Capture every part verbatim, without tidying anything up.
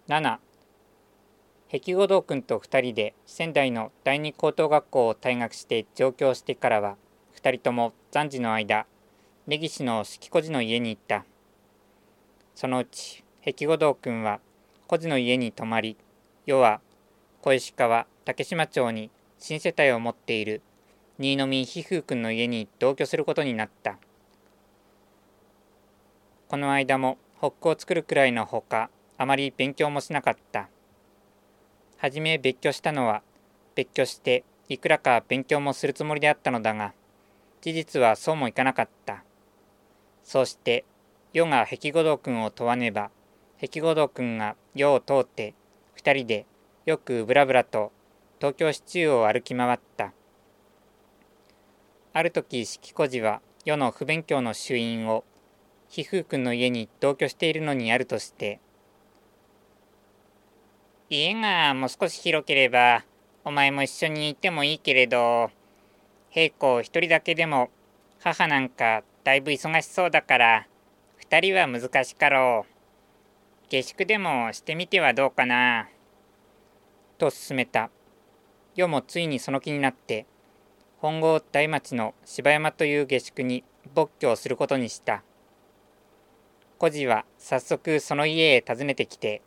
なな、碧梧堂君とふたりで仙台の第二高等学校を退学して上京してからは、ふたりとも暫時の間、根岸の式孤児の家に行った。そのうち碧梧堂君は孤児の家に泊まり、要は小石川竹島町に新世帯を持っている新見ひふう君の家に同居することになった。この間もホックを作るくらいのほか、あまり勉強もしなかった。はじめ別居したのは、別居していくらか勉強もするつもりであったのだが、事実はそうもいかなかった。そうして世が碧梧堂君を問わねば、碧梧堂君が世を通って二人でよくぶらぶらと東京市中を歩き回った。ある時式孤児は世の不勉強の主因をひふう君の家に同居しているのにあるとして、家がもう少し広ければお前も一緒にいてもいいけれど、平子一人だけでも母なんかだいぶ忙しそうだから二人は難しかろう。下宿でもしてみてはどうかな。と勧めた。世もついにその気になって本郷大町の柴山という下宿に没居をすることにした。孤児は早速その家へ訪ねてきて、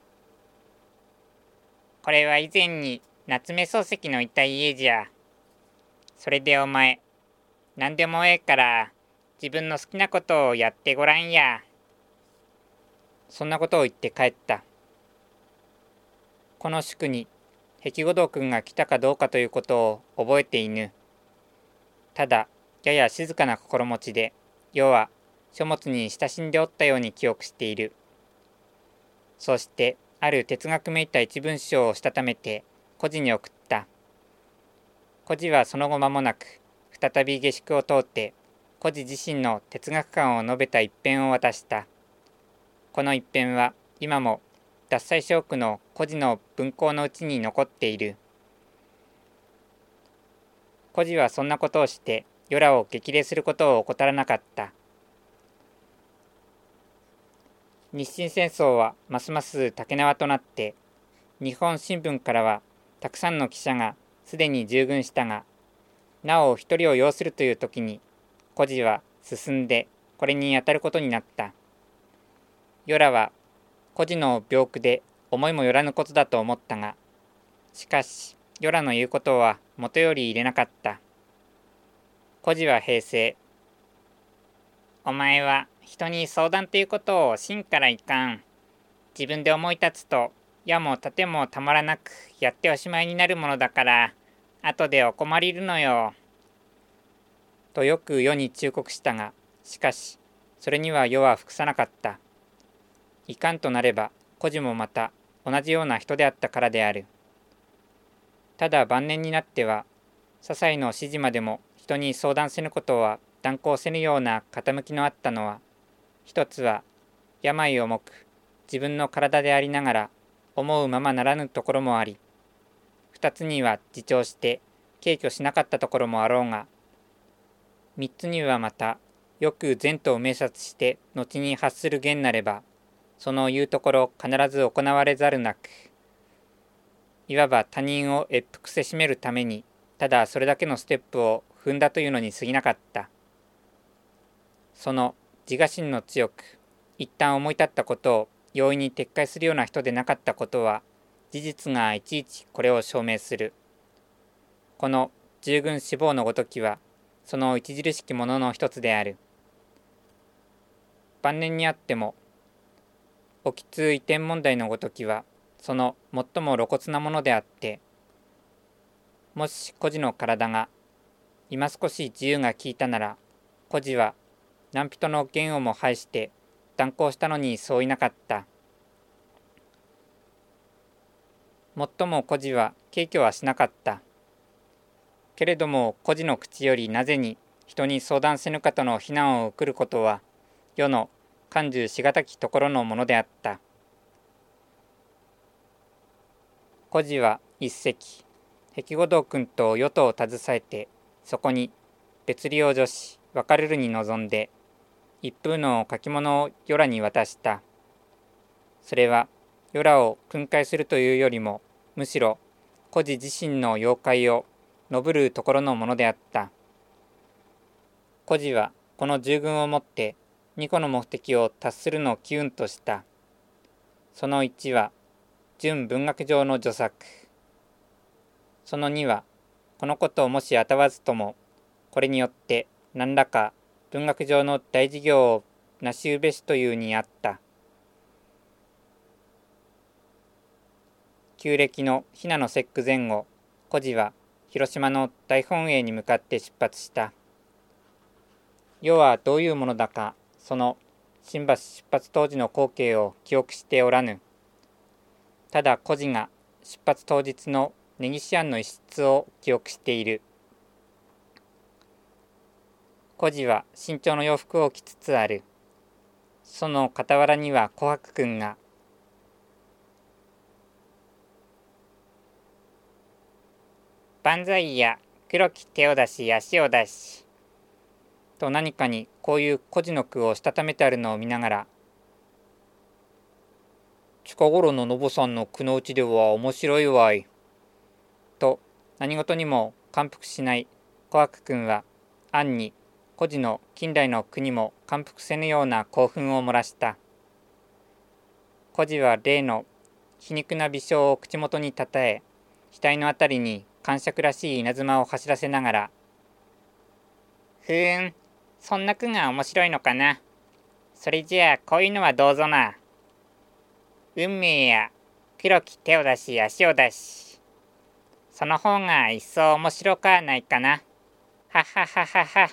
これは以前に夏目漱石のいた家じゃ。それでお前、何でもええから自分の好きなことをやってごらんや。そんなことを言って帰った。この宿に碧梧堂君が来たかどうかということを覚えていぬ。ただやや静かな心持ちで、世は書物に親しんでおったように記憶している。そしてある哲学めいた一文章をしたためて孤児に送った。孤児はその後間もなく再び下宿を通って孤児自身の哲学観を述べた一編を渡した。この一編は今も獺祭小区の孤児の文庫のうちに残っている。孤児はそんなことをして世らを激励することを怠らなかった。日清戦争はますます竹縄となって、日本新聞からはたくさんの記者がすでに従軍したが、なお一人を擁するという時に孤児は進んでこれに当たることになった。世らは孤児の病苦で思いもよらぬことだと思ったが、しかし世らの言うことはもとより入れなかった。孤児は平成、お前は人に相談ということを真からいかん。自分で思い立つと矢も盾もたまらなくやっておしまいになるものだから後でお困りるのよ。とよく世に忠告したが、しかしそれには世は服さなかった。いかんとなれば孤児もまた同じような人であったからである。ただ晩年になっては些細の指示までも人に相談せぬことは断行せぬような傾きのあったのは、一つは病重く自分の体でありながら思うままならぬところもあり、二つには自重して軽挙しなかったところもあろうが、三つにはまたよく前途を明察して後に発する言なれば、その言うところ必ず行われざるなく、いわば他人を越腹せしめるためにただそれだけのステップを踏んだというのに過ぎなかった。その自我心の強く一旦思い立ったことを容易に撤回するような人でなかったことは、事実がいちいちこれを証明する。この従軍死亡のごときはその著しきものの一つである。晩年にあっても沖津移転問題のごときはその最も露骨なものであって、もし孤児の体が今少し自由が利いたなら、孤児は何人の言をも排して断行したのにそういなかった。もっとも孤児は軽挙はしなかった。けれども孤児の口よりなぜに人に相談せぬかとの非難を送ることは世の感受しがたきところのものであった。孤児は一席碧梧堂君と与党を携えて、そこに別離を助し別れるに臨んで一風の書き物を世らに渡した。それは世らを訓戒するというよりも、むしろ孤児自身の妖怪を述ぶるところのものであった。孤児はこの従軍をもって二個の目的を達するのを機運とした。そのいちは純文学上の著作。そのにはこのことをもし当わずとも、これによって何らか文学上の大事業を成しうべしというにあった。旧暦のひなの節句前後、孤児は広島の大本営に向かって出発した。世はどういうものだか、その新橋出発当時の光景を記憶しておらぬ。ただ孤児が出発当日の根岸庵の一室を記憶している。孤児は新調の洋服を着つつある。その傍らには琥珀くんが、万歳や黒き手を出し足を出しと何かにこういう孤児の句をしたためてあるのを見ながら、近頃ののぼさんの句のうちでは面白いわいと何事にも感服しない琥珀くんは暗に孤児の近代の句にも感服せぬような興奮を漏らした。孤児は例の皮肉な微笑を口元にたたえ、額のあたりに感触らしい稲妻を走らせながら、ふーん、そんな句が面白いのかな。それじゃあこういうのはどうぞな。運命や黒き手を出し足を出し、その方が一層面白かないかな。ははははは。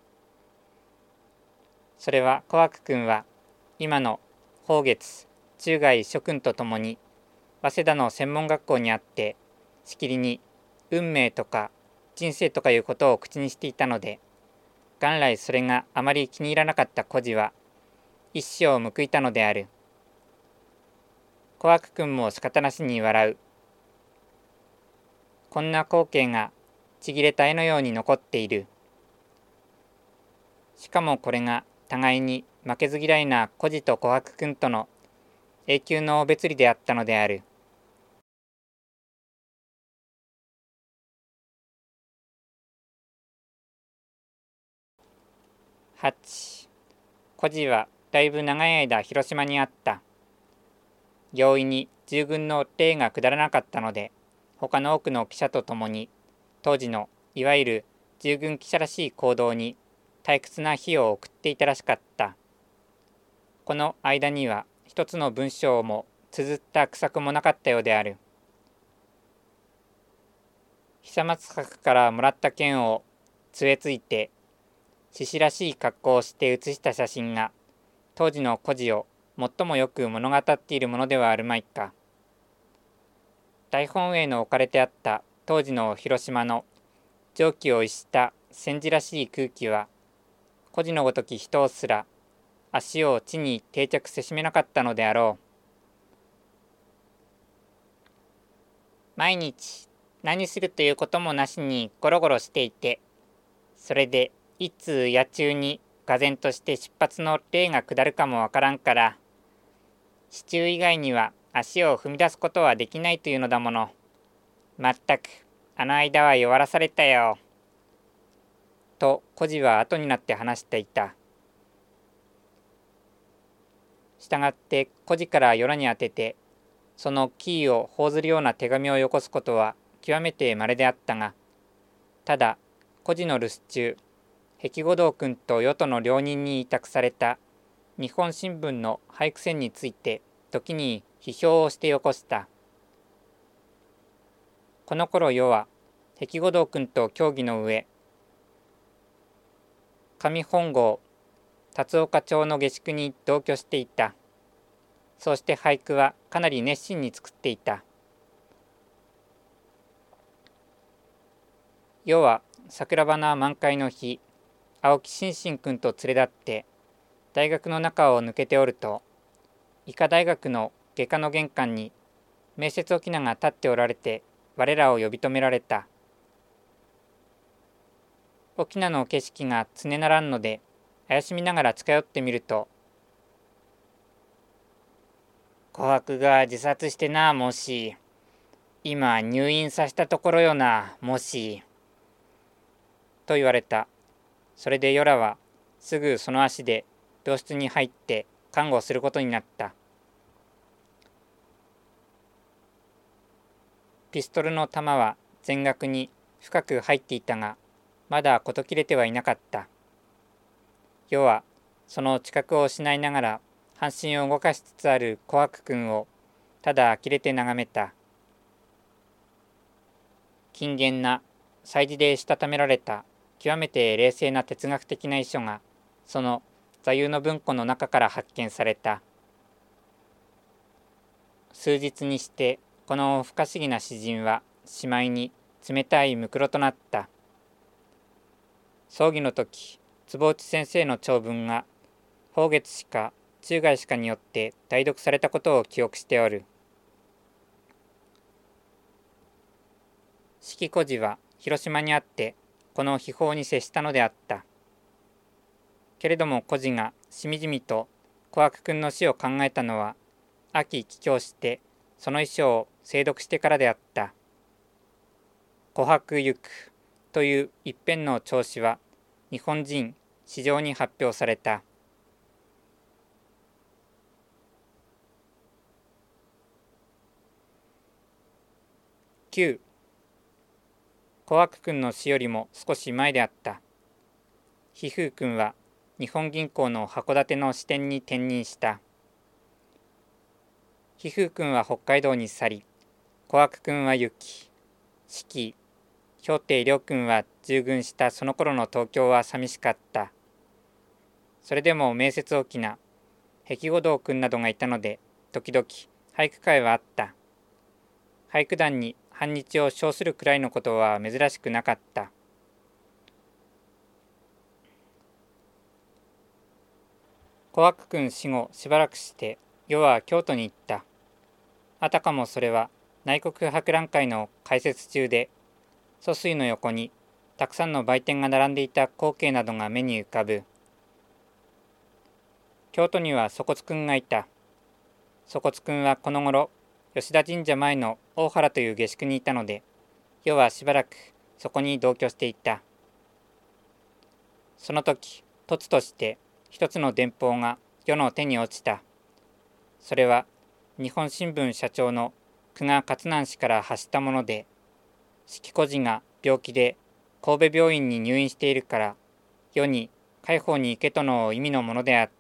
それは琥珀くんは今の宝月中外諸君とともに早稲田の専門学校にあって、しきりに運命とか人生とかいうことを口にしていたので、元来それがあまり気に入らなかった孤児は一矢を報いたのである。琥珀くんも仕方なしに笑う。こんな光景がちぎれた絵のように残っている。しかもこれが互いに負けず嫌いな孤児と琥珀くんとの永久の別離であったのである。はち. 孤児はだいぶ長い間広島にあった。容易に従軍の例が下らなかったので、他の多くの記者と共に当時のいわゆる従軍記者らしい行動に退屈な日を送っていたらしかった。この間には一つの文章も綴った句作もなかったようである。久松閣からもらった剣を杖ついて獅子らしい格好をして写した写真が当時の孤児を最もよく物語っているものではあるまいか。大本営の置かれてあった当時の広島の蒸気を逸した戦時らしい空気は、孤児のごとき人をすら足を地に定着せしめなかったのであろう。毎日何するということもなしにゴロゴロしていて、それでいつ夜中にがぜんとして出発の例が下るかもわからんから、支柱以外には足を踏み出すことはできないというのだもの。まったくあの間は弱らされたよ。と孤児は後になって話していた。したがって孤児から夜に当てて、そのキーを報ずるような手紙をよこすことは極めて稀であったが、ただ孤児の留守中、碧梧堂君と与党の両人に委託された日本新聞の俳句選について時に批評をしてよこした。この頃与は碧梧堂君と協議の上、上本郷辰岡町の下宿に同居していた。そうして俳句はかなり熱心に作っていた。与は桜花満開の日、青木心身君と連れ立って大学の中を抜けておると、医科大学の外科の玄関に名節翁が立っておられて、我らを呼び止められた。翁の景色が常ならんので、怪しみながら近寄ってみると、 琥珀が自殺してな、もし。今入院させたところよな、もし。と言われた。それでヨラはすぐその足で病室に入って看護することになった。ピストルの弾は全額に深く入っていたが、まだ事切れてはいなかった。ヨはその知覚を失いながら半身を動かしつつある琥珀君をただ呆れて眺めた。謹厳な祭事でしたためられた極めて冷静な哲学的な遺書がその座右の文庫の中から発見された。数日にしてこの不可思議な詩人はしまいに冷たいむくろとなった。葬儀の時、坪内先生の長文が宝月氏か中外氏かによって代読されたことを記憶しておる。四季孤児は広島にあってこの秘宝に接したのであった。けれども孤児がしみじみと琥珀君の死を考えたのは秋帰郷してその遺書を精読してからであった。琥珀ゆくという一編の調子は日本人史上に発表された。きゅう琥珀君の死よりも少し前であった。ひふう君は日本銀行の函館の支店に転任した。ひふう君は北海道に去り、琥珀君は行き、四季、氷定良君は従軍したその頃の東京は寂しかった。それでも名節大きな碧梧道君などがいたので、時々俳句会はあった。俳句団に半日を称するくらいのことは珍しくなかった。琥珀君死後しばらくして世は京都に行った。あたかもそれは内国博覧会の開設中で、疎水の横にたくさんの売店が並んでいた光景などが目に浮かぶ。京都には粗骨君がいた。粗骨君はこの頃吉田神社前の大原という下宿にいたので、世はしばらくそこに同居していた。その時、突として一つの電報が世の手に落ちた。それは日本新聞社長の久我勝南氏から発したもので、四季孤児が病気で神戸病院に入院しているから、世に介抱に行けとの意味のものであった。